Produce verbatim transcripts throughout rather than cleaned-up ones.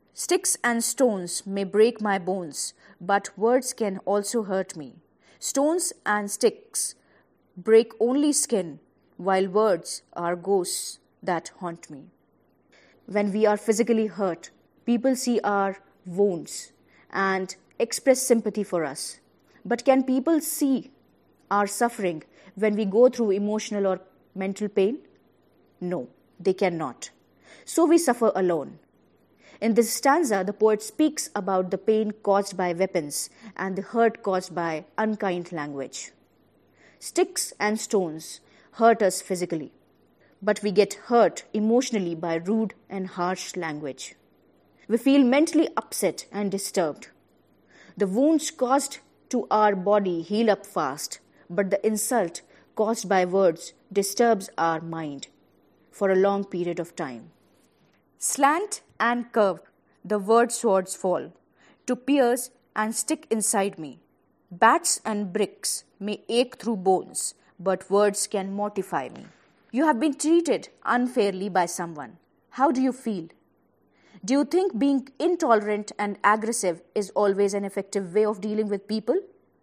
Sticks and stones may break my bones, but words can also hurt me. Stones and sticks break only skin, while words are ghosts that haunt me. When we are physically hurt, people see our wounds and express sympathy for us. But can people see our suffering when we go through emotional or mental pain? No, they cannot. So we suffer alone. In this stanza, the poet speaks about the pain caused by weapons and the hurt caused by unkind language. Sticks and stones hurt us physically, but we get hurt emotionally by rude and harsh language. We feel mentally upset and disturbed. The wounds caused to our body heal up fast, but the insult caused by words disturbs our mind for a long period of time. Slant and curve, the word swords fall, to pierce and stick inside me. Bats and bricks may ache through bones, but words can mortify me. You have been treated unfairly by someone. How do you feel? Do you think being intolerant and aggressive is always an effective way of dealing with people?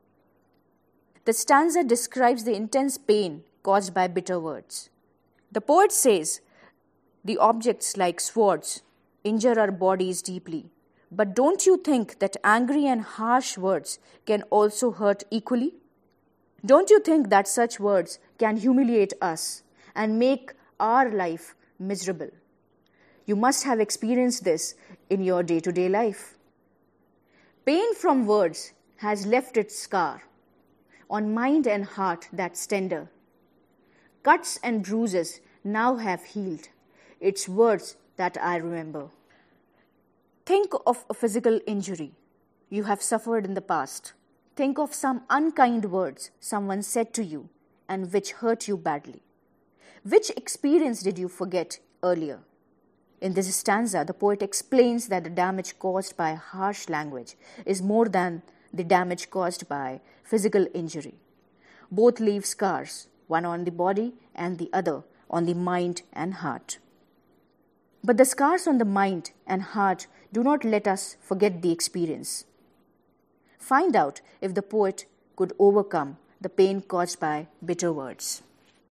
The stanza describes the intense pain caused by bitter words. The poet says, the objects like swords injure our bodies deeply. But don't you think that angry and harsh words can also hurt equally? Don't you think that such words can humiliate us and make our life miserable? You must have experienced this in your day-to-day life. Pain from words has left its scar on mind and heart that's tender. Cuts and bruises now have healed. It's words that I remember. Think of a physical injury you have suffered in the past. Think of some unkind words someone said to you and which hurt you badly. Which experience did you forget earlier? In this stanza, the poet explains that the damage caused by harsh language is more than the damage caused by physical injury. Both leave scars, one on the body and the other on the mind and heart. But the scars on the mind and heart do not let us forget the experience. Find out if the poet could overcome the pain caused by bitter words.